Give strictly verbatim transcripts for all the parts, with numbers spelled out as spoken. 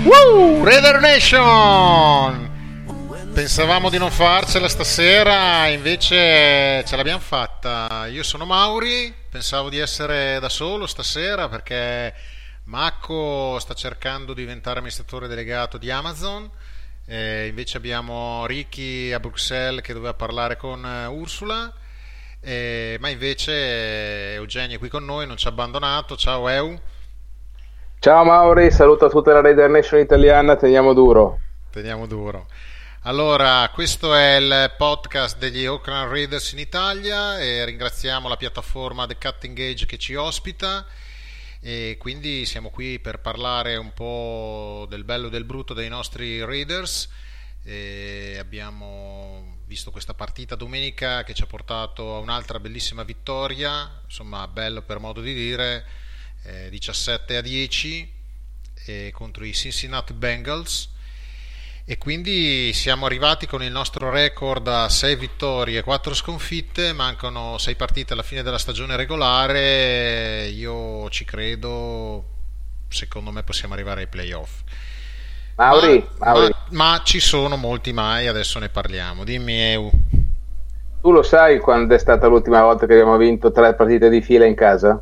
Woo! Raider Nation! Pensavamo di non farcela stasera, invece ce l'abbiamo fatta. Io sono Mauri, pensavo di essere da solo stasera perché Macco sta cercando di diventare amministratore delegato di Amazon, e invece abbiamo Ricky a Bruxelles che doveva parlare con Ursula, e, ma invece Eugenio è qui con noi, non ci ha abbandonato. Ciao Eu. Ciao Mauri, saluto a tutta la Raider Nation italiana, teniamo duro. Teniamo duro. Allora, questo è il podcast degli Oakland Raiders in Italia e ringraziamo la piattaforma The Cutting Edge che ci ospita, e quindi siamo qui per parlare un po' del bello e del brutto dei nostri Raiders. E abbiamo visto questa partita domenica che ci ha portato a un'altra bellissima vittoria, insomma bello per modo di dire, eh, diciassette a dieci eh, contro i Cincinnati Bengals. E quindi siamo arrivati con il nostro record a sei vittorie e quattro sconfitte, mancano sei partite alla fine della stagione regolare. Io ci credo, secondo me possiamo arrivare ai playoff. Mauri, ma, Mauri. Ma, ma ci sono molti mai, adesso ne parliamo. Dimmi Eu. Tu lo sai quando è stata l'ultima volta che abbiamo vinto tre partite di fila in casa?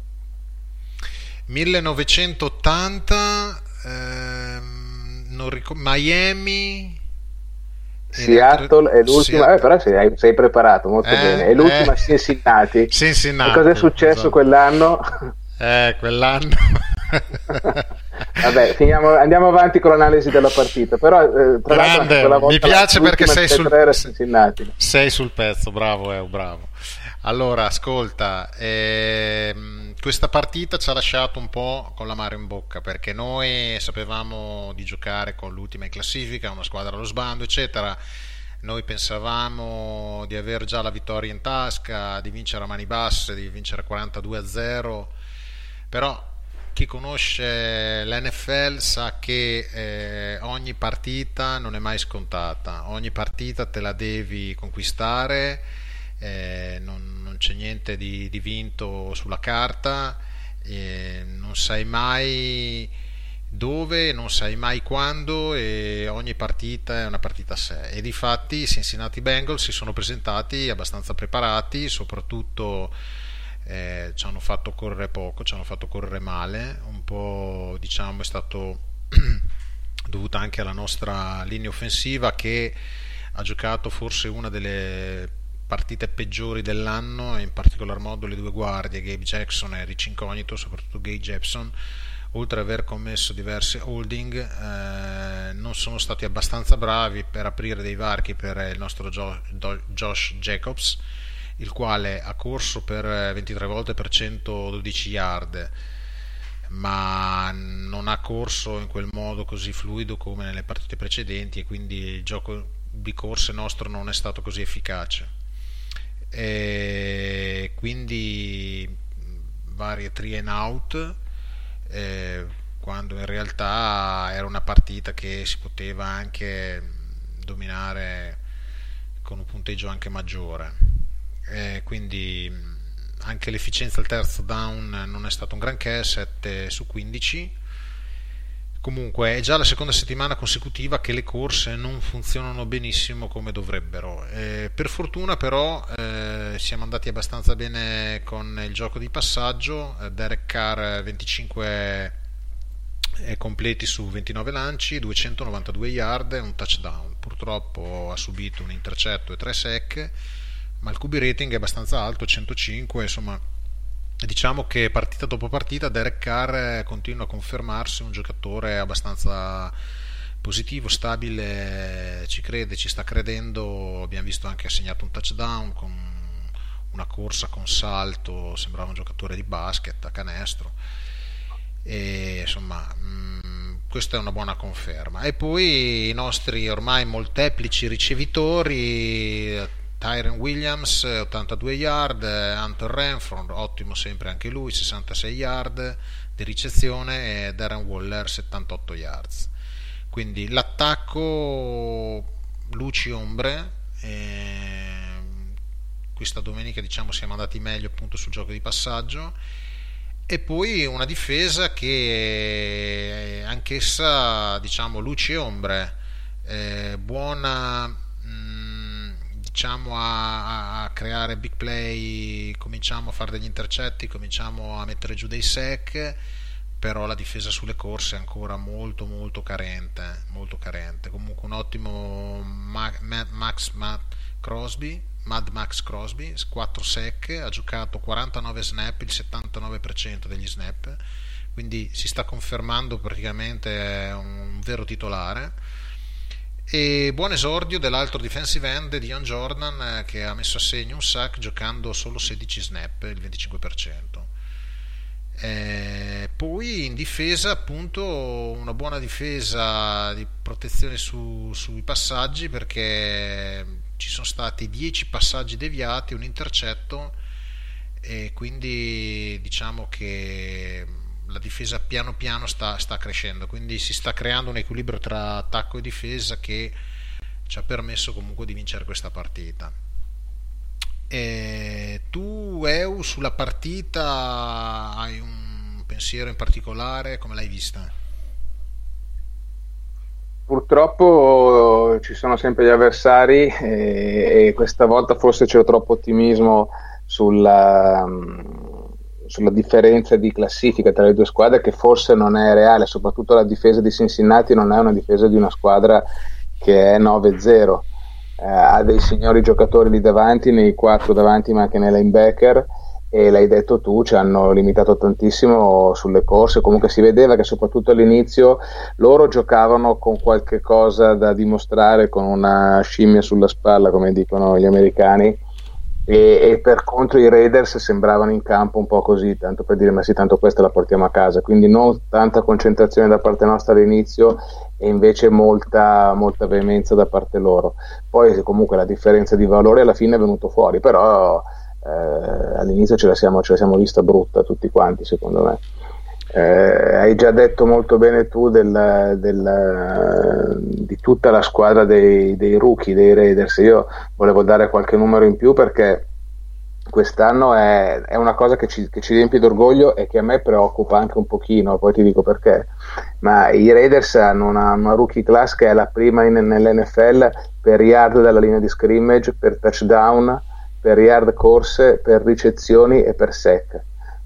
millenovecentottanta, ehm, non ricordo, Miami, Seattle è l'ultima, Seattle. Eh, però sei, sei preparato molto eh, bene. È l'ultima eh, Cincinnati. Cincinnati. E cosa è successo Esatto. quell'anno? Eh, quell'anno. Vabbè, finiamo, andiamo avanti con l'analisi della partita. Però, eh, tra Grande, quella volta mi piace perché sei sul, era Cincinnati. sei sul pezzo, bravo, eh, bravo. Allora, ascolta, ehm, questa partita ci ha lasciato un po' con l'amaro in bocca, perché noi sapevamo di giocare con l'ultima in classifica, una squadra allo sbando, eccetera. Noi pensavamo di aver già la vittoria in tasca, di vincere a mani basse, di vincere quarantadue a zero, però chi conosce l'N F L sa che eh, ogni partita non è mai scontata, ogni partita te la devi conquistare, eh, non, non c'è niente di, di vinto sulla carta, eh, non sai mai dove, non sai mai quando, e ogni partita è una partita a sé. E difatti i Cincinnati Bengals si sono presentati abbastanza preparati, soprattutto eh, ci hanno fatto correre poco, ci hanno fatto correre male, un po' diciamo è stato dovuta anche alla nostra linea offensiva, che ha giocato forse una delle partite peggiori dell'anno, in particolar modo le due guardie Gabe Jackson e Rich Incognito, soprattutto Gabe Jackson, oltre ad aver commesso diverse holding, eh, non sono stati abbastanza bravi per aprire dei varchi per il nostro Jo- Do- Josh Jacobs, il quale ha corso per ventitré volte per centododici yard, ma non ha corso in quel modo così fluido come nelle partite precedenti, e quindi il gioco di corse nostro non è stato così efficace. E quindi varie three and out, eh, quando in realtà era una partita che si poteva anche dominare con un punteggio anche maggiore, eh, quindi anche l'efficienza al terzo down non è stato un granché, sette su quindici. Comunque è già la seconda settimana consecutiva che le corse non funzionano benissimo come dovrebbero. Eh, per fortuna però eh, siamo andati abbastanza bene con il gioco di passaggio. eh, Derek Carr venticinque eh, completi su ventinove lanci, duecentonovantadue yard e un touchdown. Purtroppo ha subito un intercetto e tre sack, ma il Q B rating è abbastanza alto, centocinque, insomma. Diciamo che partita dopo partita Derek Carr continua a confermarsi un giocatore abbastanza positivo, stabile, ci crede, ci sta credendo. Abbiamo visto anche ha segnato un touchdown con una corsa con salto, sembrava un giocatore di basket a canestro, e insomma mh, questa è una buona conferma. E poi i nostri ormai molteplici ricevitori, Tyron Williams ottantadue yard, Hunter Renfrow ottimo sempre anche lui, sessantasei yard di ricezione, e Darren Waller settantotto yards. Quindi l'attacco luci ombre, e questa domenica diciamo siamo andati meglio appunto sul gioco di passaggio, E poi una difesa che è anch'essa, diciamo, luci e ombre, eh, buona, mh, diciamo, a, a creare big play, cominciamo a fare degli intercetti, cominciamo a mettere giù dei sec, però la difesa sulle corse è ancora molto molto carente, molto carente. Comunque un ottimo Ma- Ma- Max Ma- Crosby, Mad Max Crosby, quattro sec, ha giocato quarantanove snap, il settantanove per cento degli snap, quindi si sta confermando praticamente un vero titolare. E buon esordio dell'altro defensive end Dion Jordan, eh, che ha messo a segno un sack giocando solo sedici snap, il venticinque per cento. Eh, poi in difesa, appunto, una buona difesa di protezione su- sui passaggi, perché ci sono stati dieci passaggi deviati, un intercetto, e quindi diciamo che la difesa piano piano sta, sta crescendo, quindi si sta creando un equilibrio tra attacco e difesa che ci ha permesso comunque di vincere questa partita. E tu, Eu, sulla partita hai un pensiero in particolare? Come l'hai vista? Purtroppo ci sono sempre gli avversari e, e questa volta forse c'è troppo ottimismo sulla, sulla differenza di classifica tra le due squadre che forse non è reale, soprattutto la difesa di Cincinnati non è una difesa di una squadra che è nove zero. Eh, ha dei signori giocatori lì davanti, nei quattro davanti ma anche nei linebacker, e l'hai detto tu, ci hanno limitato tantissimo sulle corse, comunque si vedeva che soprattutto all'inizio loro giocavano con qualche cosa da dimostrare, con una scimmia sulla spalla come dicono gli americani, e, e per contro i Raiders sembravano in campo un po' così, tanto per dire ma sì, tanto questa la portiamo a casa, quindi non tanta concentrazione da parte nostra all'inizio e invece molta, molta veemenza da parte loro. Poi comunque la differenza di valore alla fine è venuto fuori, però eh, all'inizio ce la siamo, ce la siamo vista brutta tutti quanti, secondo me. Eh, hai già detto molto bene tu del, del, di tutta la squadra dei, dei rookie, dei Raiders. Io volevo dare qualche numero in più perché quest'anno è, è una cosa che ci, che ci riempie d'orgoglio e che a me preoccupa anche un pochino, poi ti dico perché. Ma i Raiders hanno una, una rookie class che è la prima in, nell'N F L per yard dalla linea di scrimmage, per touchdown, per yard corse, per ricezioni e per sec.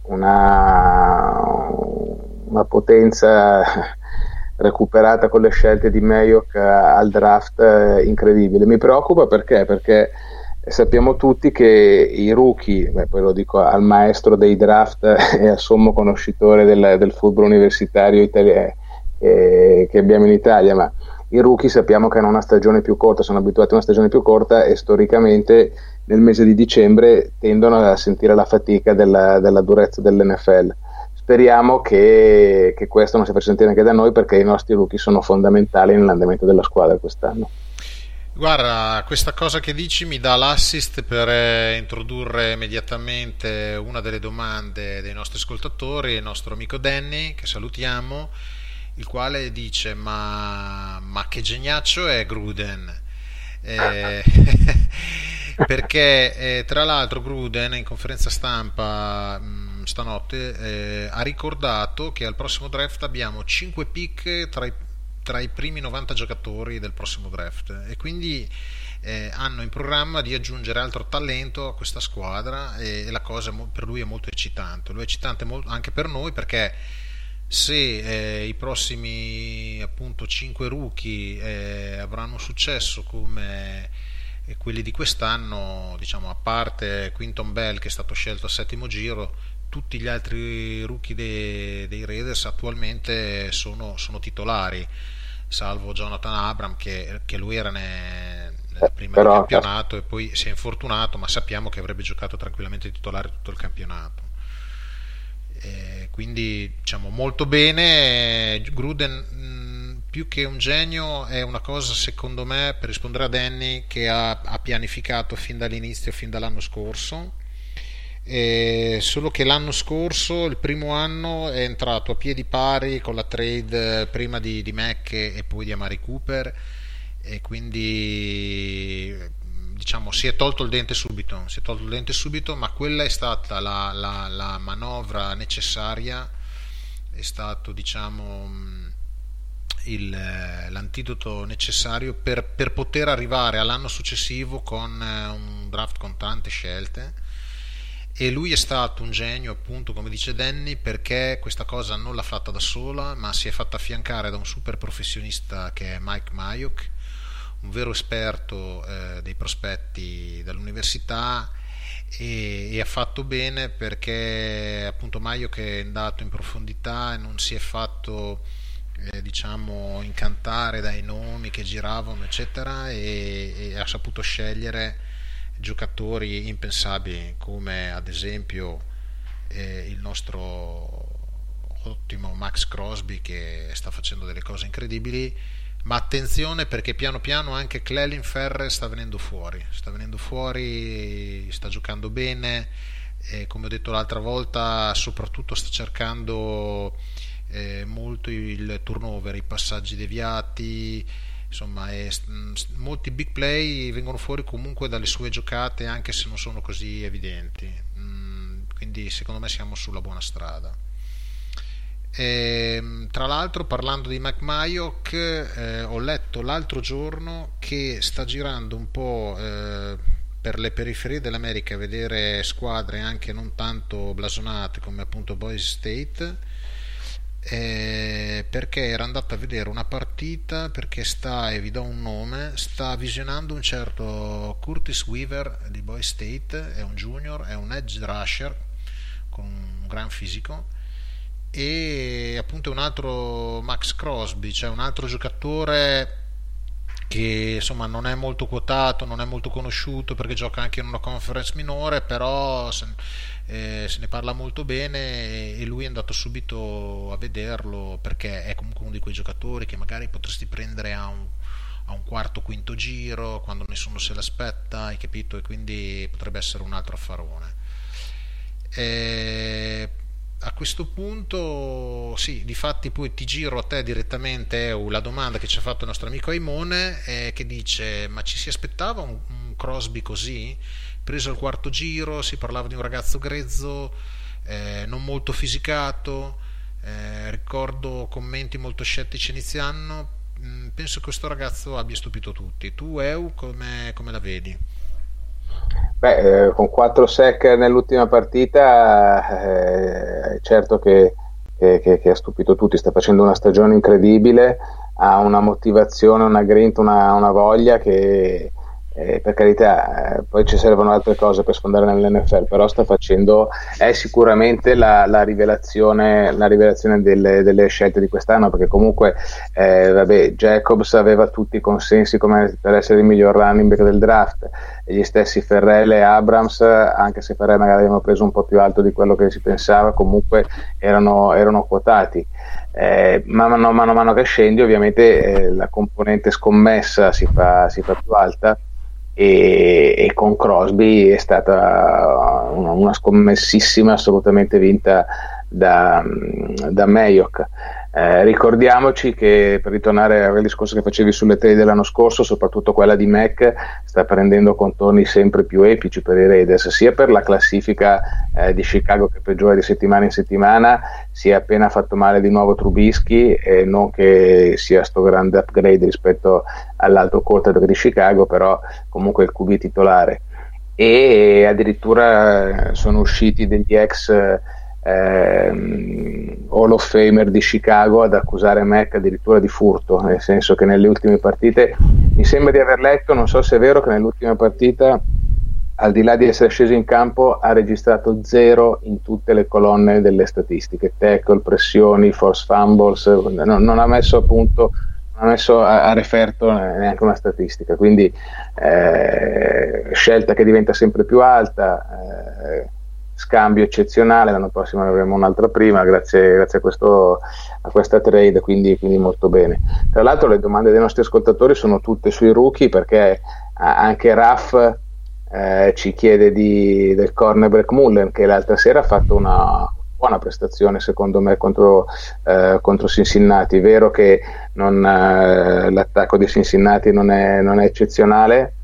Una, una potenza recuperata con le scelte di Mayock al draft eh, incredibile. Mi preoccupa perché? Perché sappiamo tutti che i rookie, beh, poi lo dico al maestro dei draft e al sommo conoscitore del, del football universitario italiano eh, che abbiamo in Italia, ma i rookie sappiamo che hanno una stagione più corta, sono abituati a una stagione più corta e storicamente nel mese di dicembre tendono a sentire la fatica della, della durezza dell'N F L. Speriamo che, che questo non si faccia sentire anche da noi, perché i nostri rookie sono fondamentali nell'andamento della squadra quest'anno. Guarda, questa cosa che dici mi dà l'assist per eh, introdurre immediatamente una delle domande dei nostri ascoltatori, il nostro amico Danny, che salutiamo, il quale dice: Ma, ma che geniaccio è Gruden? Eh, perché eh, tra l'altro Gruden in conferenza stampa mh, stanotte eh, ha ricordato che al prossimo draft abbiamo cinque pick tra i, tra i primi novanta giocatori del prossimo draft, e quindi eh, hanno in programma di aggiungere altro talento a questa squadra, e, e la cosa mo- per lui è molto eccitante. Lui è eccitante mol- anche per noi, perché se eh, i prossimi appunto cinque rookie eh, avranno successo come eh, quelli di quest'anno, diciamo, a parte Quinton Bell che è stato scelto al settimo giro, tutti gli altri rookie dei, dei Raiders attualmente sono, sono titolari, salvo Jonathan Abram che, che lui era ne, nella Eh, prima di però campionato e poi si è infortunato, ma sappiamo che avrebbe giocato tranquillamente titolare tutto il campionato. Eh, quindi diciamo molto bene. Gruden mh, più che un genio è una cosa, secondo me, per rispondere a Danny, che ha, ha pianificato fin dall'inizio, fin dall'anno scorso. Eh, solo che l'anno scorso, il primo anno, è entrato a piedi pari con la trade prima di, di Mack e poi di Amari Cooper, e quindi diciamo, si è tolto il dente subito, si è tolto il dente subito, ma quella è stata la, la, la manovra necessaria, è stato, diciamo, il, l'antidoto necessario per, per poter arrivare all'anno successivo con un draft con tante scelte. E lui è stato un genio, appunto, come dice Danny, perché questa cosa non l'ha fatta da sola, ma si è fatta affiancare da un super professionista che è Mike Mayock, un vero esperto eh, dei prospetti dall'università, e, e ha fatto bene perché appunto Mayock è andato in profondità e non si è fatto eh, diciamo incantare dai nomi che giravano eccetera, e, e ha saputo scegliere giocatori impensabili come ad esempio eh, il nostro ottimo Max Crosby, che sta facendo delle cose incredibili. Ma attenzione, perché piano piano anche Clelin Ferrell sta venendo fuori sta venendo fuori sta giocando bene, e come ho detto l'altra volta soprattutto sta cercando eh, molto il turnover, i passaggi deviati. Insomma, è, molti big play vengono fuori comunque dalle sue giocate, anche se non sono così evidenti. Mm, quindi secondo me siamo sulla buona strada. E, tra l'altro, parlando di Mike Mayock, eh, ho letto l'altro giorno che sta girando un po' eh, per le periferie dell'America a vedere squadre anche non tanto blasonate come appunto Boise State, Eh, perché era andato a vedere una partita, perché sta, e vi do un nome, sta visionando un certo Curtis Weaver di Boise State, è un junior, è un edge rusher con un gran fisico, e appunto un altro Max Crosby, cioè un altro giocatore che insomma non è molto quotato, non è molto conosciuto perché gioca anche in una conference minore, però se, eh, se ne parla molto bene, e lui è andato subito a vederlo perché è comunque uno di quei giocatori che magari potresti prendere a un, a un quarto quinto giro quando nessuno se l'aspetta, hai capito? E quindi potrebbe essere un altro affarone. E a questo punto sì, difatti poi ti giro a te direttamente, Eu, la domanda che ci ha fatto il nostro amico Aimone, eh, che dice: ma ci si aspettava un, un Crosby così? Preso al quarto giro, si parlava di un ragazzo grezzo, eh, non molto fisicato, eh, ricordo commenti molto scettici iniziano. Mm, penso che questo ragazzo abbia stupito tutti. Tu, Eu, come, come la vedi? Beh, eh, con quattro sec nell'ultima partita, eh, certo che, che, che, che ha stupito tutti, sta facendo una stagione incredibile, ha una motivazione, una grinta, una, una voglia che, eh, per carità, eh, poi ci servono altre cose per sfondare nell'N F L, però sta facendo, è sicuramente la, la rivelazione, la rivelazione delle, delle scelte di quest'anno, perché comunque eh, vabbè, Jacobs aveva tutti i consensi come per essere il miglior running back del draft, e gli stessi Ferrell e Abrams, anche se Ferrell magari avevano preso un po' più alto di quello che si pensava, comunque erano, erano quotati. Eh, man mano, mano a mano che scendi ovviamente eh, la componente scommessa si fa, si fa più alta, e, e con Crosby è stata una, una scommessissima, assolutamente vinta da, da Mayock. Eh, ricordiamoci che, per ritornare al discorso che facevi sulle trade dell'anno scorso, soprattutto quella di Mac sta prendendo contorni sempre più epici per i Raiders, sia per la classifica eh, di Chicago che peggiora di settimana in settimana, si è appena fatto male di nuovo Trubisky, e non che sia sto grande upgrade rispetto all'altro quarterback di Chicago, però comunque il Q B titolare, e addirittura sono usciti degli ex Eh, Hall of Famer di Chicago ad accusare Mac addirittura di furto, nel senso che nelle ultime partite, mi sembra di aver letto, non so se è vero, che nell'ultima partita, al di là di essere sceso in campo, ha registrato zero in tutte le colonne delle statistiche, tackle, pressioni, force fumbles, non, non ha messo a punto, non ha messo a, a referto neanche una statistica, quindi eh, scelta che diventa sempre più alta, eh, scambio eccezionale, l'anno prossimo ne avremo un'altra prima grazie, grazie a, questo, a questa trade, quindi, quindi molto bene. Tra l'altro le domande dei nostri ascoltatori sono tutte sui rookie, perché anche Raff eh, ci chiede di, del cornerback Mullen, che l'altra sera ha fatto una buona prestazione secondo me contro, eh, contro Cincinnati. È vero che non, eh, l'attacco di Cincinnati non è, non è eccezionale,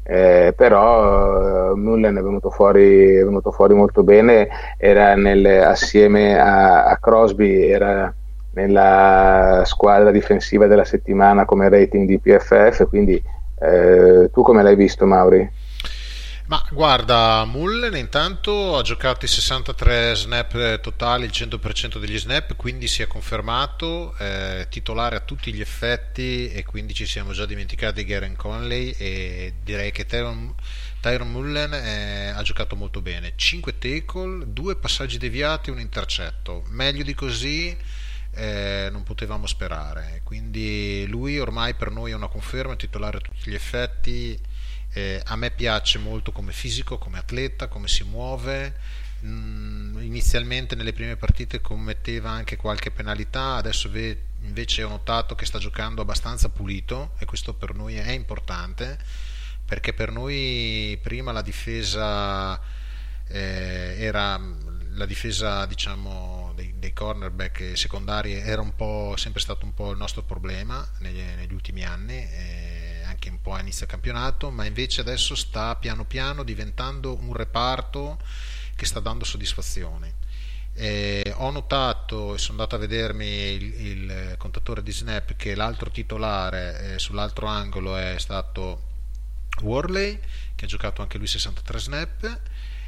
eh, però eh, Mullen è venuto fuori, è venuto fuori molto bene, era nel, assieme a, a Crosby, era nella squadra difensiva della settimana come rating di P F F, quindi eh, tu come l'hai visto, Mauri? Ma guarda, Mullen intanto ha giocato i sessantatré snap totali, il cento per cento degli snap, quindi si è confermato eh, titolare a tutti gli effetti, e quindi ci siamo già dimenticati di Garen Conley, e direi che Tyron, Tyron Mullen eh, ha giocato molto bene. cinque tackle, due passaggi deviati, un intercetto. Meglio di così eh, non potevamo sperare. Quindi lui ormai per noi è una conferma, titolare a tutti gli effetti. Eh, a me piace molto come fisico, come atleta, come si muove. Mm, inizialmente nelle prime partite commetteva anche qualche penalità, adesso ve- invece ho notato che sta giocando abbastanza pulito, e questo per noi è importante, perché per noi prima la difesa eh, era la difesa, diciamo, dei, dei cornerback secondari era un po' sempre stato un po' il nostro problema negli, negli ultimi anni, eh, anche un po' a inizio campionato, ma invece adesso sta piano piano diventando un reparto che sta dando soddisfazioni. Eh, ho notato, e sono andato a vedermi il, il contatore di snap, che l'altro titolare eh, sull'altro angolo è stato Worley, che ha giocato anche lui sessantatré snap,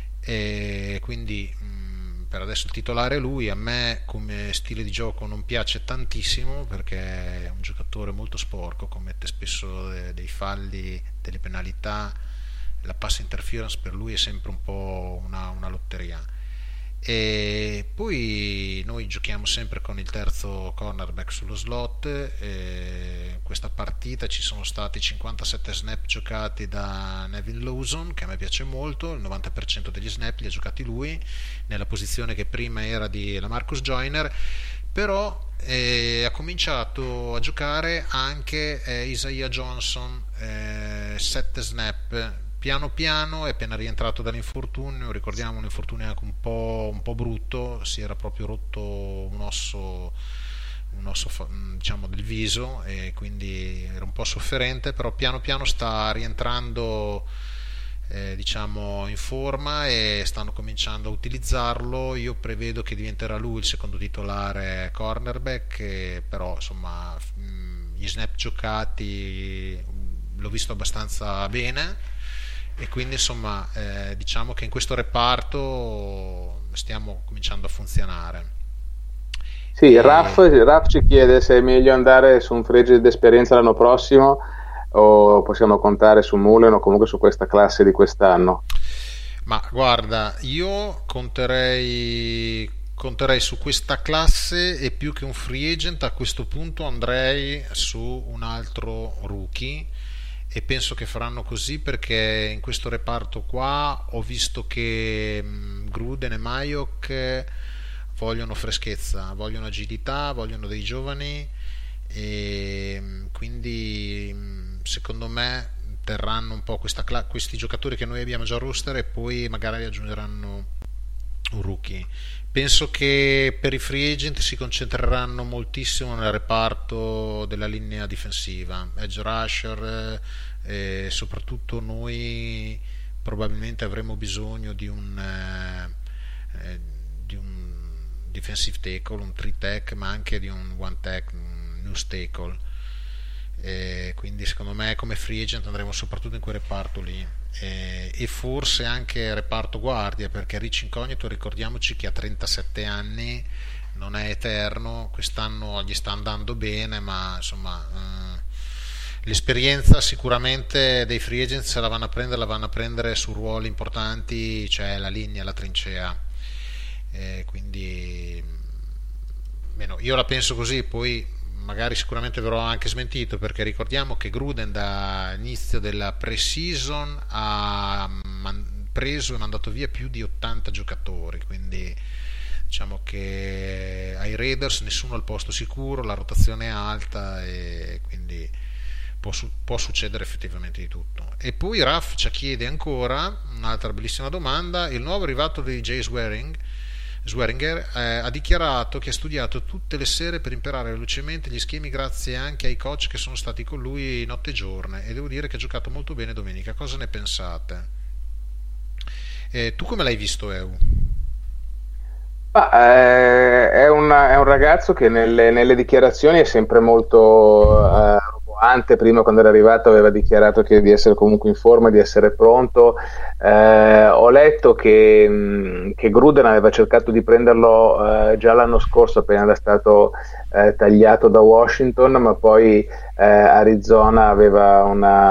e quindi mh, per adesso il titolare è lui. A me come stile di gioco non piace tantissimo, perché è un giocatore molto sporco, commette spesso de- dei falli, delle penalità, la pass interference per lui è sempre un po' una, una lotteria. E poi noi giochiamo sempre con il terzo cornerback sullo slot. E questa partita ci sono stati cinquantasette snap giocati da Nevin Lawson, che a me piace molto, il novanta per cento degli snap li ha giocati lui, nella posizione che prima era di Lamarcus Joyner. Però eh, ha cominciato a giocare anche eh, Isaiah Johnson, eh, sette snap piano piano, è appena rientrato dall'infortunio. Ricordiamo un infortunio anche un po', un po' brutto, si era proprio rotto un osso, un osso diciamo del viso, e quindi era un po' sofferente, però piano piano sta rientrando eh, diciamo in forma, e stanno cominciando a utilizzarlo. Io prevedo che diventerà lui il secondo titolare cornerback, e però insomma gli snap giocati l'ho visto abbastanza bene, e quindi insomma eh, diciamo che in questo reparto stiamo cominciando a funzionare. Sì, Raf, E Raf ci chiede se è meglio andare su un free agent d'esperienza l'anno prossimo o possiamo contare su Mullen o comunque su questa classe di quest'anno. ma guarda, io conterei conterei su questa classe, e più che un free agent a questo punto andrei su un altro rookie, e penso che faranno così, perché in questo reparto qua ho visto che mh, Gruden e Mayock vogliono freschezza, vogliono agilità, vogliono dei giovani, e mh, quindi mh, secondo me terranno un po' questa cla- questi giocatori che noi abbiamo già al roster, e poi magari aggiungeranno un rookie. Penso che per i free agent si concentreranno moltissimo nel reparto della linea difensiva, edge rusher, eh, e soprattutto noi probabilmente avremo bisogno di un, eh, eh, di un defensive tackle, un three tech, ma anche di un one tech, un nose tackle. E quindi secondo me come free agent andremo soprattutto in quel reparto lì, e, e forse anche reparto guardia, perché Rich Incognito ricordiamoci che ha trentasette anni, non è eterno, quest'anno gli sta andando bene, ma insomma eh, l'esperienza sicuramente dei free agent, se la vanno a prendere la vanno a prendere su ruoli importanti, cioè la linea, la trincea, e quindi meno, io la penso così. Poi magari sicuramente verrò anche smentito, perché ricordiamo che Gruden dall'inizio della pre-season ha man- preso e mandato via più di ottanta giocatori, quindi diciamo che ai Raiders nessuno al posto sicuro, la rotazione è alta, e quindi può, su- può succedere effettivamente di tutto. E poi Raf ci chiede ancora un'altra bellissima domanda: il nuovo arrivato di Jay Swearing Swearinger eh, ha dichiarato che ha studiato tutte le sere per imparare velocemente gli schemi grazie anche ai coach che sono stati con lui notte e giorno e devo dire che ha giocato molto bene domenica. Cosa ne pensate? Eh, tu come l'hai visto, Eu? Ma, eh, è, un, è un ragazzo che nelle, nelle dichiarazioni è sempre molto eh, roboante. Prima, quando era arrivato, aveva dichiarato che di essere comunque in forma, di essere pronto. Eh, ho letto che, mh, che Gruden aveva cercato di prenderlo eh, già l'anno scorso, appena era stato eh, tagliato da Washington, ma poi eh, Arizona aveva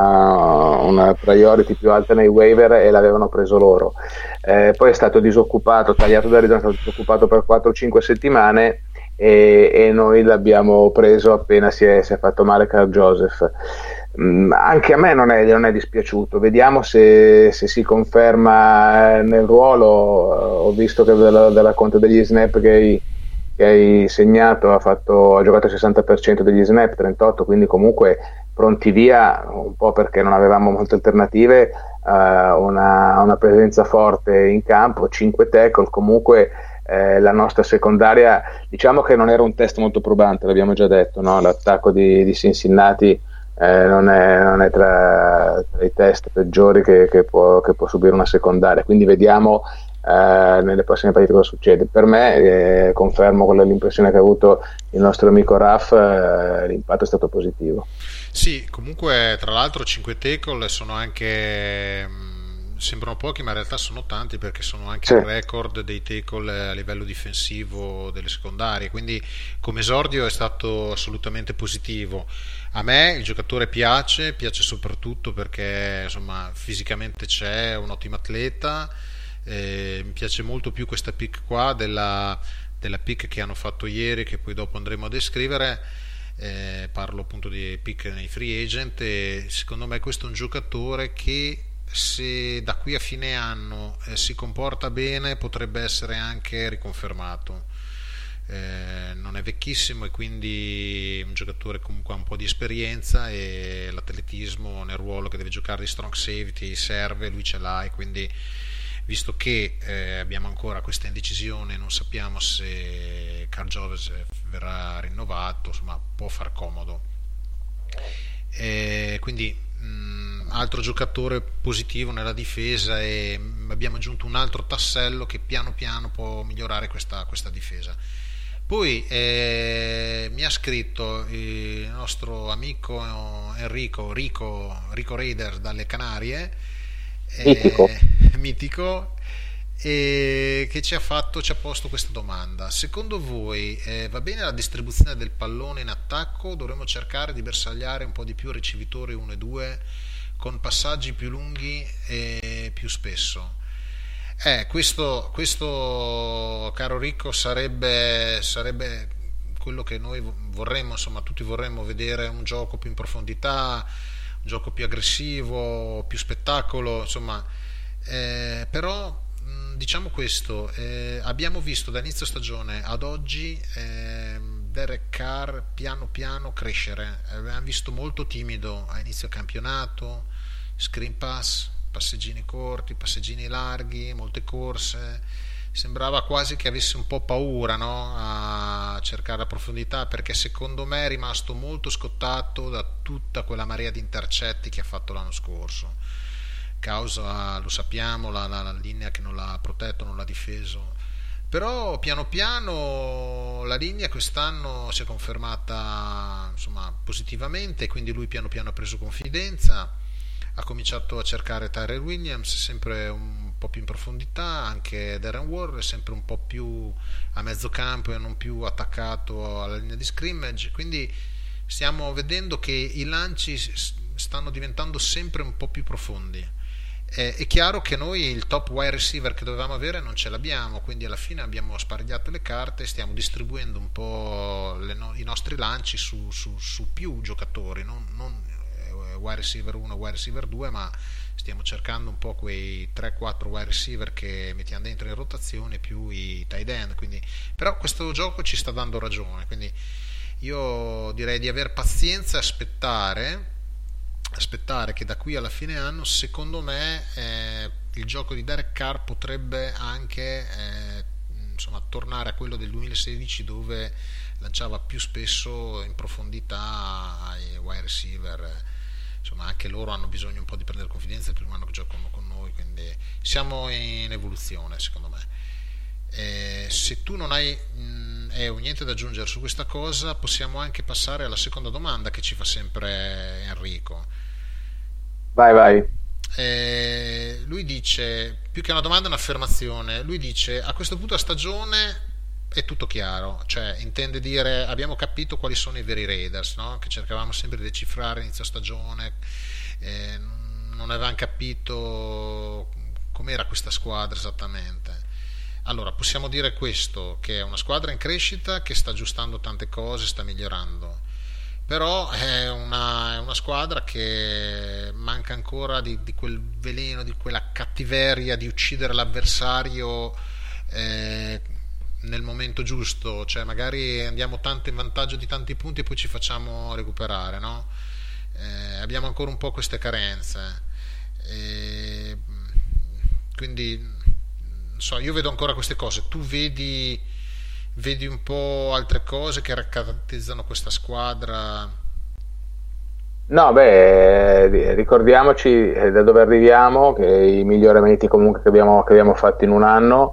una, una priority più alta nei waiver e l'avevano preso loro. Eh, poi è stato disoccupato, tagliato da Arizona, è stato disoccupato per quattro cinque settimane e, e noi l'abbiamo preso appena si è, si è fatto male Carl Joseph. Mm, anche a me non è, non è dispiaciuto, vediamo se, se si conferma nel ruolo. Ho visto che della, della conta degli snap che hai, che hai segnato ha, fatto, ha giocato il sessanta per cento degli snap, trentotto, quindi comunque pronti via, un po' perché non avevamo molte alternative, uh, una, una presenza forte in campo, cinque tackle, comunque eh, la nostra secondaria, diciamo che non era un test molto probante, l'abbiamo già detto, no? L'attacco di, di Cincinnati eh, non è, non è tra, tra i test peggiori che, che, può, che può subire una secondaria, quindi vediamo eh, nelle prossime partite cosa succede. Per me, eh, confermo quella l'impressione che ha avuto il nostro amico Raff, eh, l'impatto è stato positivo. Sì, comunque tra l'altro cinque tackle sono anche mh, sembrano pochi, ma in realtà sono tanti perché sono anche Sì. il record dei tackle a livello difensivo delle secondarie, quindi come esordio è stato assolutamente positivo. A me il giocatore piace, piace soprattutto perché insomma fisicamente c'è, è un ottimo atleta, eh, mi piace molto più questa pick qua della, della pick che hanno fatto ieri, che poi dopo andremo a descrivere. Eh, parlo appunto di pick nei free agent e secondo me questo è un giocatore che se da qui a fine anno eh, si comporta bene potrebbe essere anche riconfermato. Eh, non è vecchissimo e quindi un giocatore comunque ha un po' di esperienza e l'atletismo nel ruolo che deve giocare di strong safety serve, lui ce l'ha e quindi visto che eh, abbiamo ancora questa indecisione, non sappiamo se Carl Joseph verrà rinnovato, insomma può far comodo. E quindi mh, altro giocatore positivo nella difesa e mh, abbiamo aggiunto un altro tassello che piano piano può migliorare questa, questa difesa. Poi eh, mi ha scritto il nostro amico Enrico, Rico, Rico Raider dalle Canarie, Mitico. eh, mitico, e che ci ha fatto, ci ha posto questa domanda: secondo voi eh, va bene la distribuzione del pallone in attacco? Dovremmo cercare di bersagliare un po' di più ricevitori uno e due con passaggi più lunghi e più spesso? Eh, questo, questo caro Ricco sarebbe, sarebbe quello che noi vorremmo, insomma tutti vorremmo vedere, un gioco più in profondità, un gioco più aggressivo, più spettacolo, insomma, eh, però mh, diciamo questo, eh, abbiamo visto da inizio stagione ad oggi eh, Derek Carr piano piano crescere, abbiamo visto molto timido a inizio campionato, screen pass, passeggini corti, passeggini larghi, molte corse, sembrava quasi che avesse un po' paura, no? A cercare la profondità, perché secondo me è rimasto molto scottato da tutta quella marea di intercetti che ha fatto l'anno scorso, causa, lo sappiamo, la, la, la linea che non l'ha protetto, non l'ha difeso. Però piano piano la linea quest'anno si è confermata insomma positivamente, quindi lui piano piano ha preso confidenza, ha cominciato a cercare Tyrell Williams sempre un po' più in profondità, anche Darren Ward sempre un po' più a mezzo campo e non più attaccato alla linea di scrimmage, quindi stiamo vedendo che i lanci stanno diventando sempre un po' più profondi. Eh, è chiaro che noi il top wide receiver che dovevamo avere non ce l'abbiamo, quindi alla fine abbiamo sparigliato le carte e stiamo distribuendo un po' le no- i nostri lanci su, su, su più giocatori, non, non wide receiver uno, wide receiver due, ma stiamo cercando un po' quei tre quattro wide receiver che mettiamo dentro in rotazione più i tight end, quindi però questo gioco ci sta dando ragione, quindi io direi di aver pazienza e aspettare aspettare che da qui alla fine anno secondo me eh, il gioco di Derek Carr potrebbe anche eh, insomma, tornare a quello del duemilasedici dove lanciava più spesso in profondità ai wide receiver. Insomma, anche loro hanno bisogno un po' di prendere confidenza il primo anno che giocano con noi, quindi siamo in evoluzione secondo me. Eh, se tu non hai mh, eh, niente da aggiungere su questa cosa, possiamo anche passare alla seconda domanda che ci fa sempre Enrico. Vai, vai. Eh, lui dice, più che una domanda è un'affermazione, lui dice a questo punto a stagione è tutto chiaro, cioè intende dire abbiamo capito quali sono i veri Raiders, no? Che cercavamo sempre di decifrare inizio stagione, eh, non avevamo capito com'era questa squadra esattamente. Allora possiamo dire questo, che è una squadra in crescita, che sta aggiustando tante cose, sta migliorando, però è una, è una squadra che manca ancora di, di quel veleno, di quella cattiveria di uccidere l'avversario eh, nel momento giusto, cioè magari andiamo tanto in vantaggio di tanti punti e poi ci facciamo recuperare, no? Eh, abbiamo ancora un po' queste carenze, e quindi non so, io vedo ancora queste cose, tu vedi vedi un po' altre cose che caratterizzano questa squadra? No, beh, ricordiamoci eh, da dove arriviamo, che i miglioramenti comunque che abbiamo, che abbiamo fatto in un anno,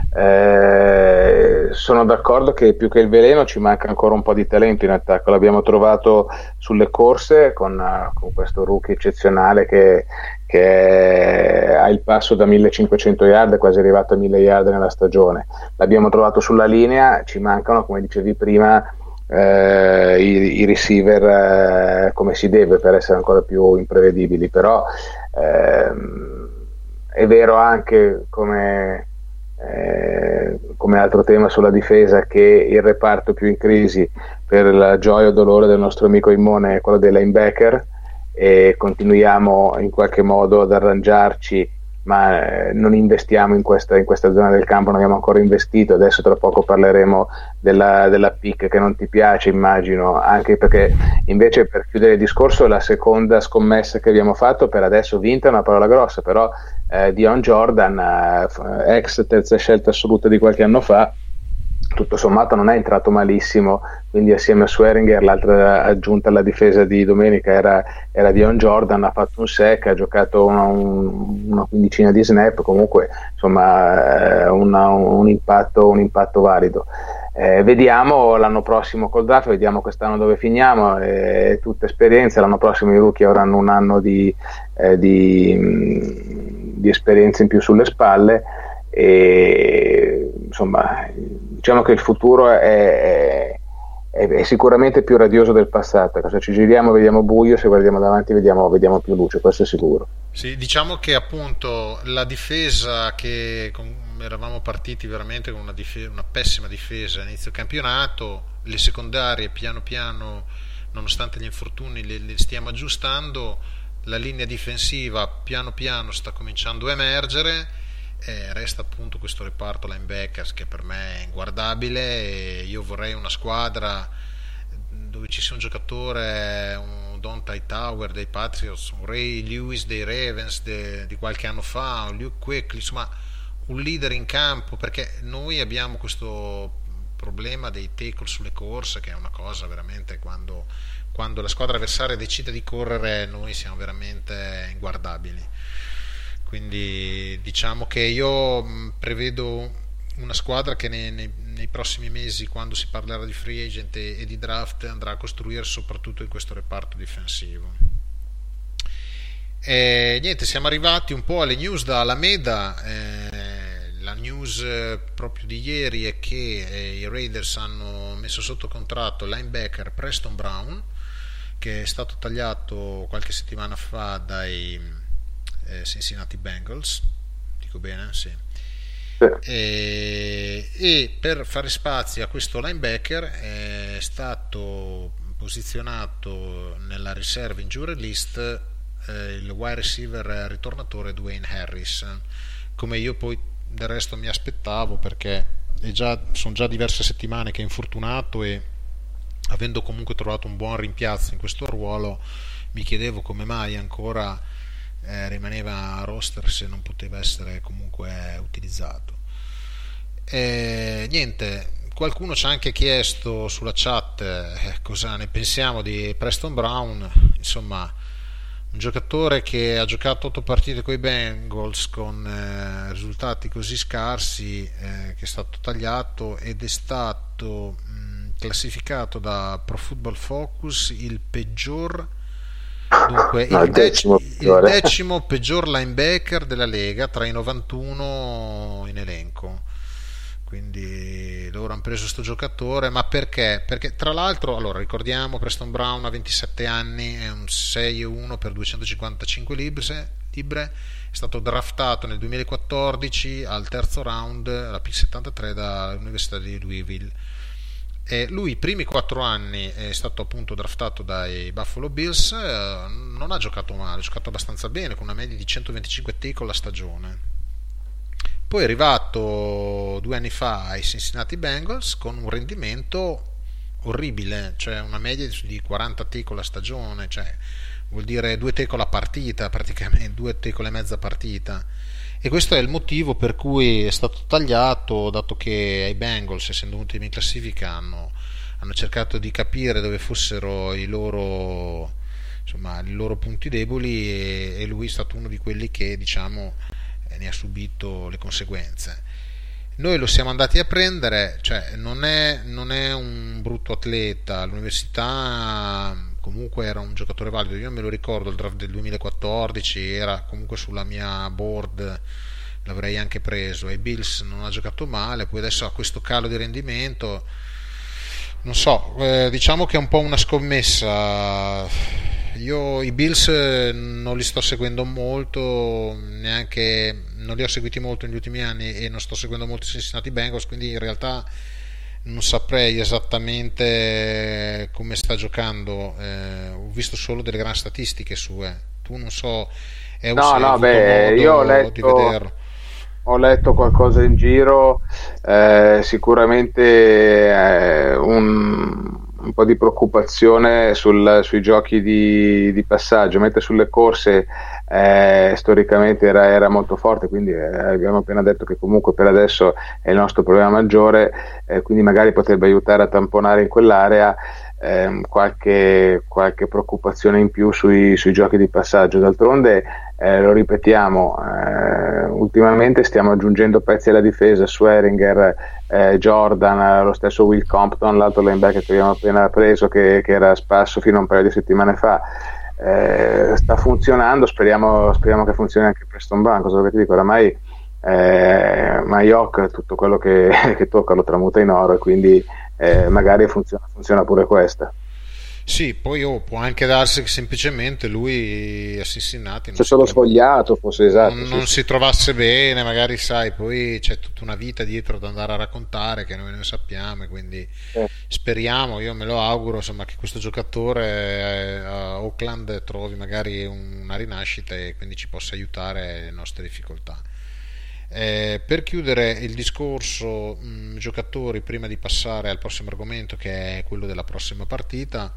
eh, sono d'accordo che più che il veleno ci manca ancora un po' di talento in attacco, l'abbiamo trovato sulle corse con, uh, con questo rookie eccezionale che, che ha il passo da millecinquecento yard, è quasi arrivato a mille yard nella stagione, l'abbiamo trovato sulla linea, ci mancano, come dicevi prima, Uh, i, i receiver uh, come si deve per essere ancora più imprevedibili, però uh, è vero anche come, uh, come altro tema sulla difesa che il reparto più in crisi per la gioia o dolore del nostro amico Immone è quello dei linebacker e continuiamo in qualche modo ad arrangiarci, ma eh, non investiamo in questa, in questa zona del campo, non abbiamo ancora investito. Adesso tra poco parleremo della, della pick che non ti piace, immagino, anche perché invece, per chiudere il discorso, la seconda scommessa che abbiamo fatto, per adesso vinta è una parola grossa, però eh, Dion Jordan, eh, ex terza scelta assoluta di qualche anno fa, tutto sommato non è entrato malissimo, quindi assieme a Swearinger l'altra aggiunta alla difesa di domenica era, era Dion Jordan, ha fatto un sack, ha giocato una, un, una quindicina di snap, comunque insomma una, un, impatto, un impatto valido. Eh, vediamo l'anno prossimo col draft, vediamo quest'anno dove finiamo, è eh, tutta esperienza, l'anno prossimo i rookie avranno un anno di, eh, di, di esperienza in più sulle spalle e insomma diciamo che il futuro è, è, è sicuramente più radioso del passato. Se ci giriamo vediamo buio, se guardiamo davanti vediamo, vediamo più luce, questo è sicuro. Sì, diciamo che appunto la difesa, che con, eravamo partiti veramente con una, difesa, una pessima difesa all'inizio del campionato, le secondarie piano piano, nonostante gli infortuni, le, le stiamo aggiustando, la linea difensiva piano piano sta cominciando a emergere. Eh, resta appunto questo reparto linebackers che per me è inguardabile e io vorrei una squadra dove ci sia un giocatore, un Donta Hightower dei Patriots, un Ray Lewis dei Ravens de, di qualche anno fa, un Luke Kuechly, insomma un leader in campo, perché noi abbiamo questo problema dei tackle sulle corse che è una cosa veramente, quando, quando la squadra avversaria decide di correre noi siamo veramente inguardabili. Quindi diciamo che io prevedo una squadra che nei, nei, nei prossimi mesi, quando si parlerà di free agent e, e di draft, andrà a costruire soprattutto in questo reparto difensivo. E niente, siamo arrivati un po' alle news da Alameda. Eh, la news eh, proprio di ieri è che eh, i Raiders hanno messo sotto contratto il linebacker Preston Brown, che è stato tagliato qualche settimana fa dai Cincinnati Bengals, dico bene? Sì. E, e per fare spazio a questo linebacker è stato posizionato nella reserve injury list eh, il wide receiver ritornatore Dwayne Harris, come io poi del resto mi aspettavo, perché è già, sono già diverse settimane che è infortunato e avendo comunque trovato un buon rimpiazzo in questo ruolo mi chiedevo come mai ancora Eh, rimaneva a roster se non poteva essere comunque utilizzato. E, niente, qualcuno ci ha anche chiesto sulla chat eh, cosa ne pensiamo di Preston Brown. Insomma, un giocatore che ha giocato otto partite con i Bengals con eh, risultati così scarsi, eh, che è stato tagliato ed è stato mh, classificato da Pro Football Focus il peggior, dunque No, il, il dec- decimo il peggiore. decimo peggior linebacker della Lega tra i novantuno in elenco. Quindi loro hanno preso questo giocatore, ma perché? Perché tra l'altro, allora ricordiamo, Preston Brown ha ventisette anni, è un sei e uno per duecentocinquantacinque libre, libre, è stato draftato nel duemilaquattordici al terzo round, alla pick settantatré dall'Università di Louisville. E lui i primi quattro anni è stato appunto draftato dai Buffalo Bills, eh, non ha giocato male, ha giocato abbastanza bene, con una media di centoventicinque tackle la stagione. Poi è arrivato due anni fa ai Cincinnati Bengals con un rendimento orribile, cioè una media di quaranta tackle a stagione, cioè vuol dire due tackle a partita praticamente, due tackle e mezza partita. E questo è il motivo per cui è stato tagliato, dato che ai Bengals, essendo ultimi in classifica, hanno, hanno cercato di capire dove fossero i loro, insomma, i loro punti deboli, e, e lui è stato uno di quelli che, diciamo, ne ha subito le conseguenze. Noi lo siamo andati a prendere, cioè non è, non è un brutto atleta, all'università comunque era un giocatore valido, io me lo ricordo il draft del duemilaquattordici, era comunque sulla mia board, l'avrei anche preso. Ai Bills non ha giocato male, poi adesso ha questo calo di rendimento, non so, eh, diciamo che è un po' una scommessa. Io i Bills non li sto seguendo molto, neanche non li ho seguiti molto negli ultimi anni, e non sto seguendo molto i Cincinnati Bengals, quindi in realtà non saprei esattamente come sta giocando. Eh, ho visto solo delle grandi statistiche sue. Tu non so, Eus, No, hai no, avuto beh, io ho modo di letto, vederlo? ho letto qualcosa in giro, eh, sicuramente eh, un, un po' di preoccupazione sul- sui giochi di, di passaggio, mentre sulle corse eh, storicamente era, era molto forte, quindi eh, abbiamo appena detto che comunque per adesso è il nostro problema maggiore, eh, quindi magari potrebbe aiutare a tamponare in quell'area. Ehm, qualche, qualche preoccupazione in più sui, sui giochi di passaggio. D'altronde, eh, lo ripetiamo, eh, ultimamente stiamo aggiungendo pezzi alla difesa, Swearinger, eh, Jordan, lo stesso Will Compton, l'altro linebacker che abbiamo appena preso, che, che era sparso fino a un paio di settimane fa. Eh, sta funzionando, speriamo, speriamo che funzioni anche Preston Brown. Cosa che ti dico, oramai eh, Mayock tutto quello che, che tocca lo tramuta in oro, e quindi eh, magari funziona, funziona pure questa. Sì, poi oh, può anche darsi che semplicemente lui a Cincinnati non C'è si solo trova, sfogliato, forse, esatto, non, sì, non sì. si trovasse bene, magari sai, poi c'è tutta una vita dietro da andare a raccontare che noi non sappiamo, e quindi Eh, speriamo, io me lo auguro, insomma, che questo giocatore eh, a Oakland trovi magari un- una rinascita, e quindi ci possa aiutare le nostre difficoltà. Eh, per chiudere il discorso mh, giocatori, prima di passare al prossimo argomento, che è quello della prossima partita,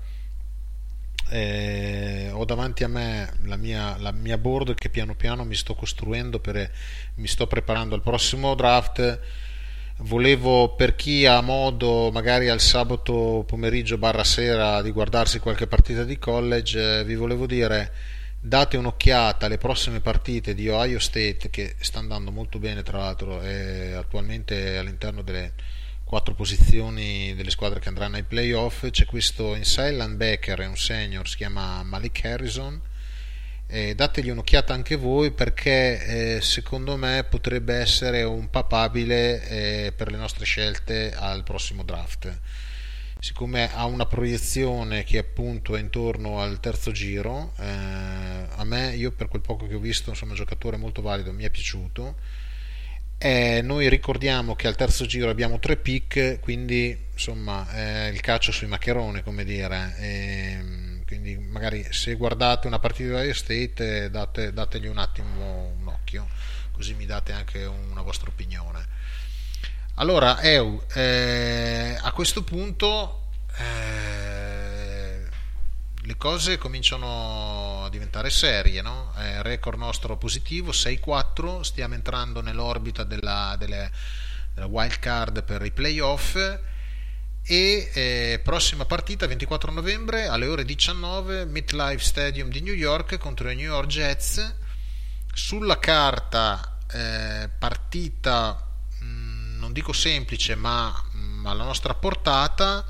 eh, ho davanti a me la mia, la mia board che piano piano mi sto costruendo, per, mi sto preparando al prossimo draft. Volevo, per chi ha modo magari al sabato pomeriggio barra sera di guardarsi qualche partita di college, eh, vi volevo dire, date un'occhiata alle prossime partite di Ohio State, che sta andando molto bene, tra l'altro è attualmente all'interno delle quattro posizioni delle squadre che andranno ai playoff. C'è questo inside linebacker, è un senior, si chiama Malik Harrison, e dategli un'occhiata anche voi, perché eh, secondo me potrebbe essere un papabile eh, per le nostre scelte al prossimo draft, siccome ha una proiezione che appunto è intorno al terzo giro. Eh, a me, io per quel poco che ho visto, insomma, un giocatore molto valido, mi è piaciuto. Eh, noi ricordiamo che al terzo giro abbiamo tre pick, quindi insomma eh, il calcio sui maccheroni, come dire. Ehm, quindi magari se guardate una partita di Ohio State, eh, date, dategli un attimo un occhio, così mi date anche una vostra opinione. Allora, Eu, eh, a questo punto eh, le cose cominciano a diventare serie, no? Eh, record nostro positivo sei quattro, stiamo entrando nell'orbita della, delle, della wild card per i playoff. E eh, prossima partita ventiquattro novembre alle ore diciannove, MetLife Stadium di New York contro i New York Jets. Sulla carta eh, partita mh, non dico semplice, ma mh, alla nostra portata,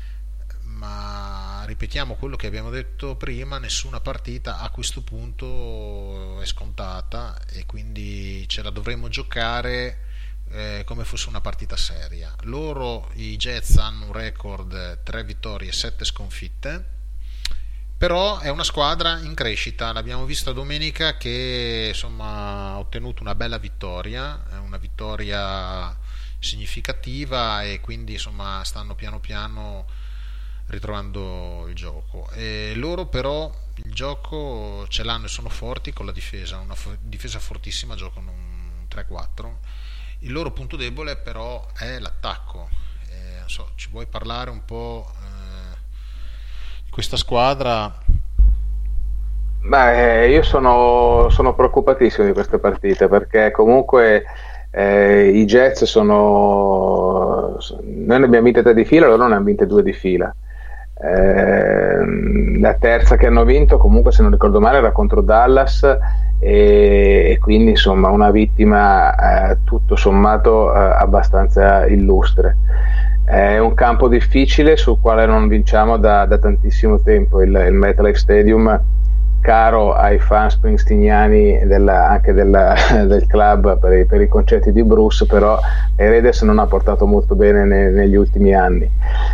ma ripetiamo quello che abbiamo detto prima: nessuna partita a questo punto è scontata e quindi ce la dovremo giocare eh, come fosse una partita seria. Loro, i Jets, hanno un record tre vittorie e sette sconfitte, però è una squadra in crescita. L'abbiamo vista domenica che insomma ha ottenuto una bella vittoria, una vittoria significativa, e quindi insomma stanno piano piano ritrovando il gioco. E loro però il gioco ce l'hanno e sono forti con la difesa, una fo- difesa fortissima, giocano un tre quattro. Il loro punto debole però è l'attacco. Eh, non so, ci vuoi parlare un po' eh, di questa squadra? Beh, io sono, sono preoccupatissimo di queste partite perché comunque eh, i Jets sono... Noi ne abbiamo vinte tre di fila, loro ne hanno vinte due di fila. Eh, la terza che hanno vinto, comunque, se non ricordo male, era contro Dallas, e, e quindi insomma una vittima eh, tutto sommato eh, abbastanza illustre. È un campo difficile sul quale non vinciamo da, da tantissimo tempo, il, il MetLife Stadium, caro ai fan springsteeniani della, anche della, del club per i, per i concerti di Bruce, però i Raiders non ha portato molto bene ne, negli ultimi anni.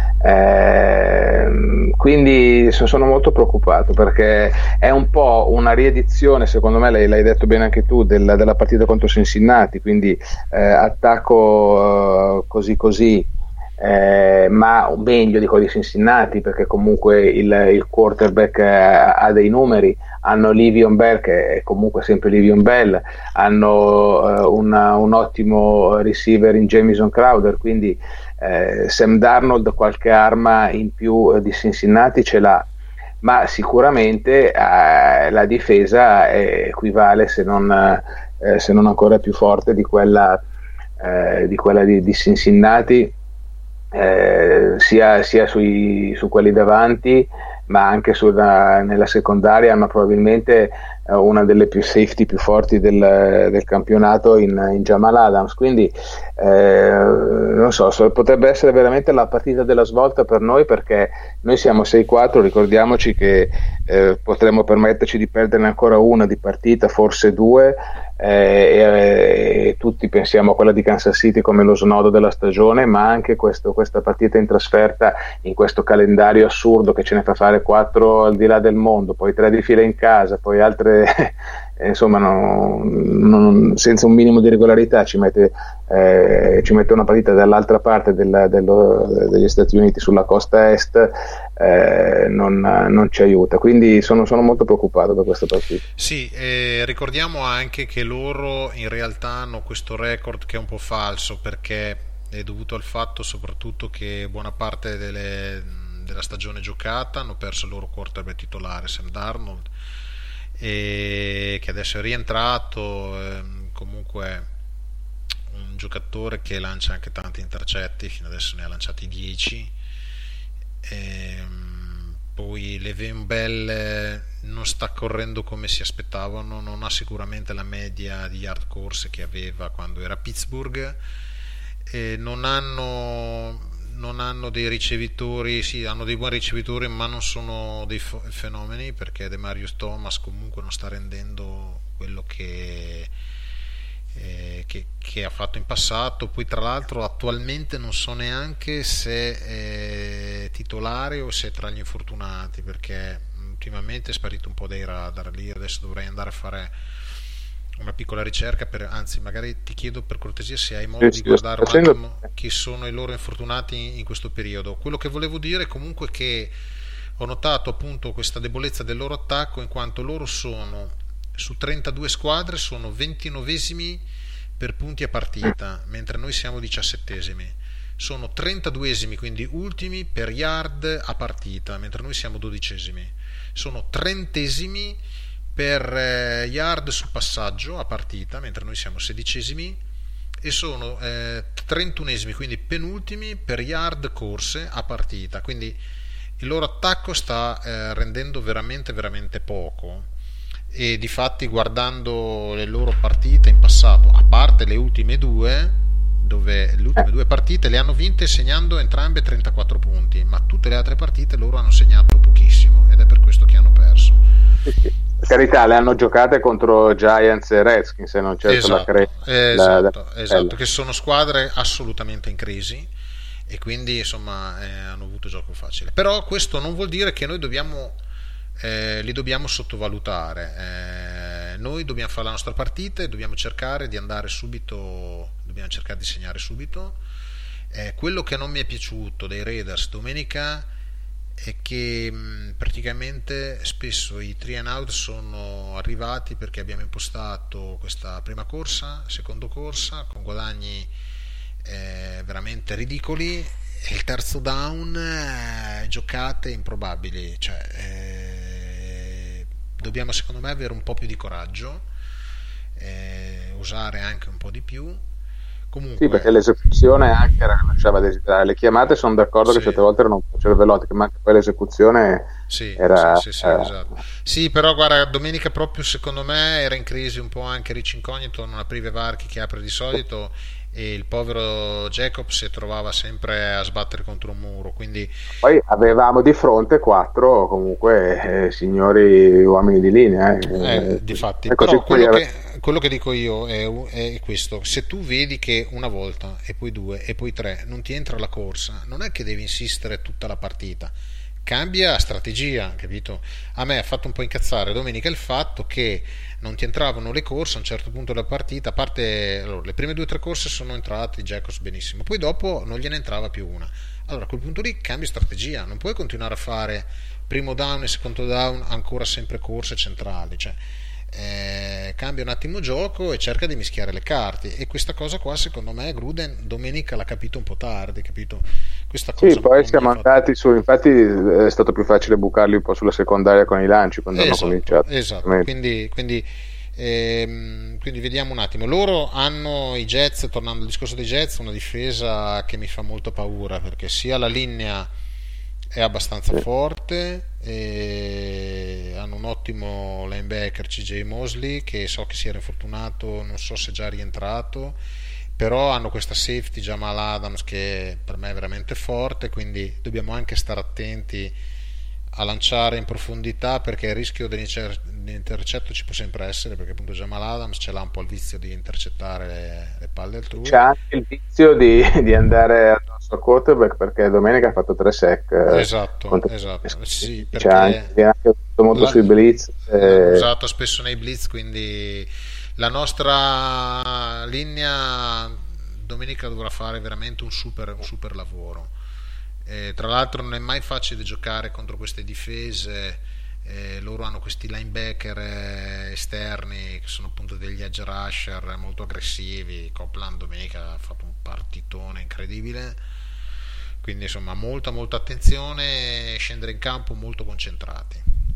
Eh, quindi sono molto preoccupato perché è un po' una riedizione, secondo me, l'hai, l'hai detto bene anche tu, della, della partita contro Cincinnati, quindi eh, attacco eh, così così, eh, ma meglio di quello di Cincinnati, perché comunque il, il quarterback eh, ha dei numeri, hanno Le'Veon Bell che è comunque sempre Le'Veon Bell, hanno eh, una, un ottimo receiver in Jamison Crowder, quindi eh, Sam Darnold qualche arma in più eh, di Cincinnati ce l'ha, ma sicuramente eh, la difesa è, equivale, se non, eh, se non ancora più forte di quella, eh, di, quella di, di Cincinnati, eh, sia, sia sui, su quelli davanti, ma anche sulla, nella secondaria hanno probabilmente eh, una delle più safety più forti del, del campionato in, in Jamal Adams, quindi eh, non so, so, potrebbe essere veramente la partita della svolta per noi, perché noi siamo sei quattro, ricordiamoci che eh, potremmo permetterci di perderne ancora una di partita, forse due, eh, e, e tutti pensiamo a quella di Kansas City come lo snodo della stagione, ma anche questo, questa partita in trasferta in questo calendario assurdo che ce ne fa fare quattro al di là del mondo, poi tre di fila in casa, poi altre insomma no, non, senza un minimo di regolarità ci mette, eh, ci mette una partita dall'altra parte della, dello, degli Stati Uniti, sulla costa est, eh, non, non ci aiuta, quindi sono, sono molto preoccupato per questa partita. Sì, eh, ricordiamo anche che loro in realtà hanno questo record che è un po' falso, perché è dovuto al fatto soprattutto che buona parte delle, della stagione giocata hanno perso il loro quarterback titolare Sam Darnold, e che adesso è rientrato, ehm, comunque un giocatore che lancia anche tanti intercetti, fino adesso ne ha lanciati dieci. Ehm, poi Le'Veon Bell non sta correndo come si aspettavano, non ha sicuramente la media di yard corse che aveva quando era a Pittsburgh, e non hanno non hanno dei ricevitori, sì, hanno dei buoni ricevitori, ma non sono dei fenomeni, perché Demarius Thomas comunque non sta rendendo quello che, eh, che, che ha fatto in passato. Poi tra l'altro attualmente non so neanche se è titolare o se è tra gli infortunati, perché ultimamente è sparito un po' dai radar lì. Adesso dovrei andare a fare una piccola ricerca, per, anzi magari ti chiedo per cortesia se hai modo sì, di guardare un facendo... attimo chi sono i loro infortunati in questo periodo. Quello che volevo dire comunque è che ho notato appunto questa debolezza del loro attacco, in quanto loro sono su trentadue squadre, sono ventinovesimi per punti a partita, mentre noi siamo diciassettesimi. Sono trentaduesimi, quindi ultimi per yard a partita, mentre noi siamo dodicesimi. Sono trentesimi per yard sul passaggio a partita, mentre noi siamo sedicesimi, e sono eh, trentunesimi, quindi penultimi per yard corse a partita, quindi il loro attacco sta eh, rendendo veramente veramente poco, e difatti guardando le loro partite in passato, a parte le ultime due, dove le ultime due partite le hanno vinte segnando entrambe trentaquattro punti, ma tutte le altre partite loro hanno segnato pochissimo ed è per questo che hanno perso. Sì, sì. Per carità, le hanno giocate contro Giants e Redskins, se non certo Esatto, la cre- esatto, la, esatto, che sono squadre assolutamente in crisi e quindi insomma eh, hanno avuto gioco facile. Però questo non vuol dire che noi dobbiamo eh, li dobbiamo sottovalutare. Eh, noi dobbiamo fare la nostra partita e dobbiamo cercare di andare subito, dobbiamo cercare di segnare subito. Eh, quello che non mi è piaciuto dei Raiders domenica è che mh, praticamente spesso i three and out sono arrivati perché abbiamo impostato questa prima corsa, seconda corsa con guadagni eh, veramente ridicoli, e il terzo down eh, giocate improbabili, cioè eh, dobbiamo secondo me avere un po' più di coraggio, eh, usare anche un po' di più. Comunque, sì, perché l'esecuzione anche era, lasciava desiderare. Le chiamate sono d'accordo sì, che certe volte erano un po' cervellotiche, ma anche poi l'esecuzione sì, era sì, sì, sì, eh, esatto. Sì, però guarda, domenica proprio secondo me era in crisi un po' anche Ricci Incognito, non apriva i varchi che apre di solito, e il povero Jacob si trovava sempre a sbattere contro un muro, quindi poi avevamo di fronte quattro comunque eh, signori uomini di linea. Eh. Eh, Eh, difatti, e così però poi quello ave- che, quello che dico io è, è questo: se tu vedi che una volta e poi due e poi tre non ti entra la corsa, non è che devi insistere tutta la partita, cambia strategia, capito? A me ha fatto un po' incazzare domenica il fatto che non ti entravano le corse a un certo punto della partita, a parte allora, le prime due o tre corse sono entrati Jacobs benissimo, poi dopo non gliene entrava più una. Allora a quel punto lì cambia strategia, non puoi continuare a fare primo down e secondo down ancora sempre corse centrali, cioè eh, cambia un attimo gioco e cerca di mischiare le carte, e questa cosa qua secondo me Gruden domenica l'ha capito un po' tardi, capito? Questa sì, cosa un poi po' mi siamo ha fatto... andati su, infatti è stato più facile bucarli un po' sulla secondaria con i lanci quando hanno Esatto, cominciato. esatto, quindi, quindi, ehm, quindi vediamo un attimo. Loro hanno i Jets, tornando al discorso dei Jets, una difesa che mi fa molto paura, perché sia la linea è abbastanza Sì. forte, e hanno un ottimo linebacker C J Mosley, che so che si era infortunato, non so se è già rientrato, però hanno questa safety Jamal Adams che per me è veramente forte, quindi dobbiamo anche stare attenti a lanciare in profondità, perché il rischio dell'intercetto ci può sempre essere, perché appunto Jamal Adams ce l'ha un po' il vizio di intercettare le, le palle altrui. C'è anche il vizio di, di andare addosso al quarterback, perché domenica ha fatto tre sack eh, Esatto, contro esatto, sì, c'è anche, perché viene anche usato molto la- sui blitz l'hanno eh, usato spesso nei blitz, quindi la nostra linea domenica dovrà fare veramente un super, un super lavoro. Eh, tra l'altro non è mai facile giocare contro queste difese, eh, loro hanno questi linebacker eh, esterni che sono appunto degli edge rusher molto aggressivi. Copeland domenica ha fatto un partitone incredibile, quindi insomma molta molta attenzione, scendere in campo molto concentrati.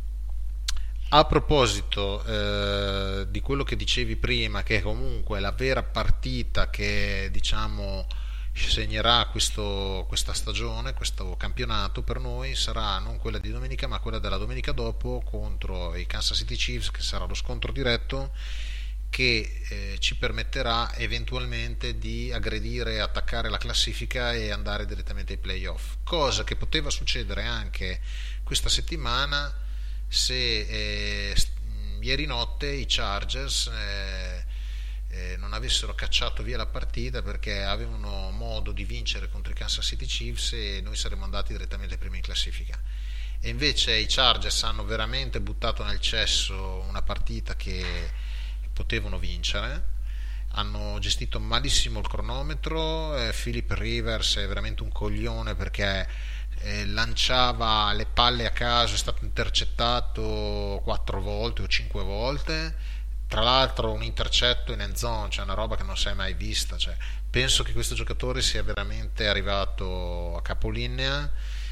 A proposito eh, di quello che dicevi prima, che comunque la vera partita che diciamo segnerà questo, questa stagione, questo campionato per noi, sarà non quella di domenica ma quella della domenica dopo contro i Kansas City Chiefs, che sarà lo scontro diretto che eh, ci permetterà eventualmente di aggredire, attaccare la classifica e andare direttamente ai playoff, cosa che poteva succedere anche questa settimana se eh, ieri notte i Chargers eh, eh, non avessero cacciato via la partita, perché avevano modo di vincere contro i Kansas City Chiefs e noi saremmo andati direttamente primi in classifica. E invece i Chargers hanno veramente buttato nel cesso una partita che potevano vincere, hanno gestito malissimo il cronometro. eh, Philip Rivers è veramente un coglione, perché eh, lanciava le palle a caso, è stato intercettato quattro volte o cinque volte, tra l'altro un intercetto in end zone, cioè una roba che non si è mai vista, cioè, penso che questo giocatore sia veramente arrivato a capolinea,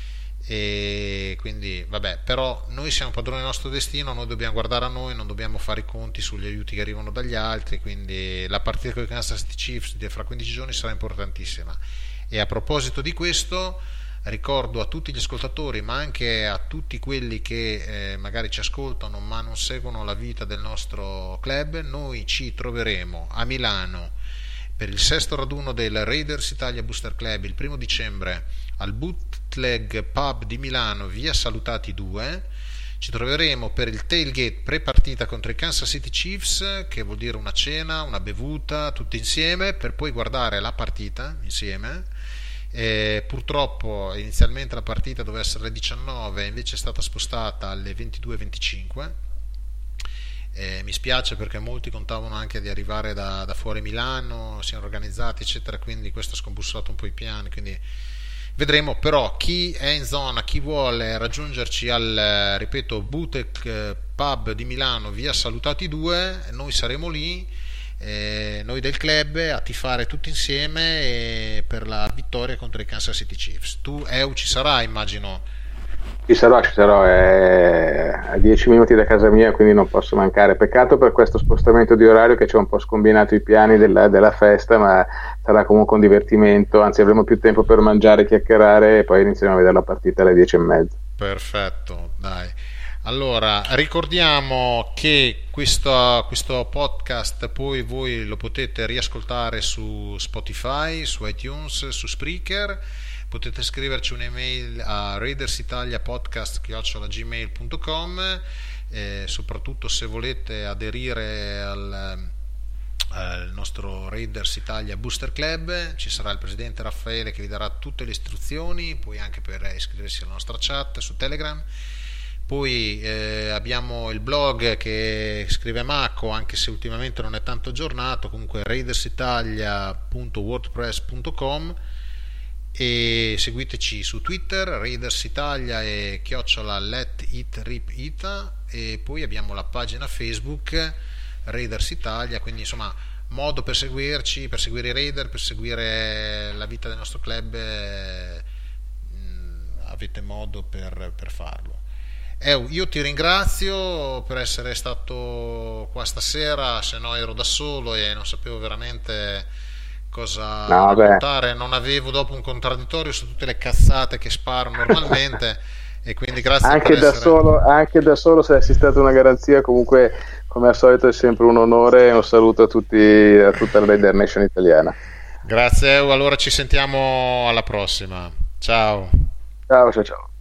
e quindi vabbè, però noi siamo padroni del nostro destino, noi dobbiamo guardare a noi, non dobbiamo fare i conti sugli aiuti che arrivano dagli altri, quindi la partita con i Kansas City Chiefs di fra quindici giorni sarà importantissima. E a proposito di questo, ricordo a tutti gli ascoltatori, ma anche a tutti quelli che eh, magari ci ascoltano ma non seguono la vita del nostro club, noi ci troveremo a Milano per il sesto raduno del Raiders Italia Booster Club il primo dicembre al Bootleg Pub di Milano, via Salutati due. Ci troveremo per il tailgate pre-partita contro i Kansas City Chiefs, che vuol dire una cena, una bevuta, tutti insieme, per poi guardare la partita insieme. E purtroppo inizialmente la partita doveva essere alle diciannove, invece è stata spostata alle ventidue e venticinque. Eh, mi spiace perché molti contavano anche di arrivare da, da fuori Milano, si erano organizzati eccetera, quindi questo ha scombussato un po' i piani, quindi vedremo. Però chi è in zona, chi vuole raggiungerci al, ripeto, Bootleg Pub di Milano, via Salutati due, noi saremo lì, eh, noi del club, a tifare tutti insieme eh, per la vittoria contro i Kansas City Chiefs. Tu Eu ci sarai, immagino. Ci sarò, ci sarò, è a dieci minuti da casa mia, quindi non posso mancare. Peccato per questo spostamento di orario che ci ha un po' scombinato i piani della, della festa, ma sarà comunque un divertimento, anzi avremo più tempo per mangiare, chiacchierare e poi inizieremo a vedere la partita alle dieci e mezza. Perfetto, dai. Allora, ricordiamo che questo, questo podcast poi voi lo potete riascoltare su Spotify, su iTunes, su Spreaker. Potete scriverci un'email a raidersitaliapodcast chiocciola gmail punto com, eh, soprattutto se volete aderire al, al nostro Raiders Italia Booster Club. Ci sarà il presidente Raffaele che vi darà tutte le istruzioni, poi anche per iscriversi alla nostra chat su Telegram. Poi eh, abbiamo il blog che scrive Marco, anche se ultimamente non è tanto aggiornato, comunque raidersitalia punto wordpress punto com. E seguiteci su Twitter, Raiders Italia e chiocciola let it rip ita, e poi abbiamo la pagina Facebook Raiders Italia, quindi insomma modo per seguirci, per seguire i Raider, per seguire la vita del nostro club, eh, avete modo per, per farlo. Eh, io ti ringrazio per essere stato qua stasera, se no ero da solo e non sapevo veramente cosa no, raccontare, non avevo dopo un contraddittorio su tutte le cazzate che sparo normalmente e quindi grazie anche per da essere... solo anche da solo se sei stata una garanzia. Comunque come al solito è sempre un onore e un saluto a tutti, a tutta la Raider Nation italiana. Grazie, allora ci sentiamo alla prossima, ciao ciao ciao ciao.